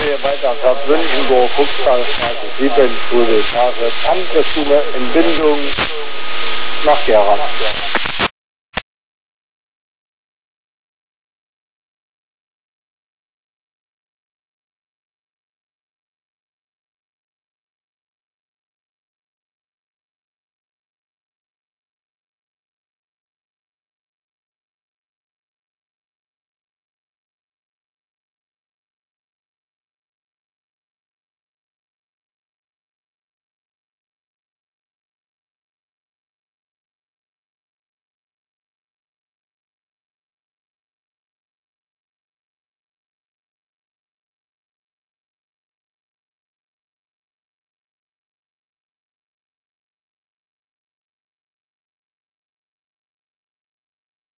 hier weiter Bad Wünschenburg, Fuchstalstraße 7, Schule, Tante Schule, Entbindung nach Gera.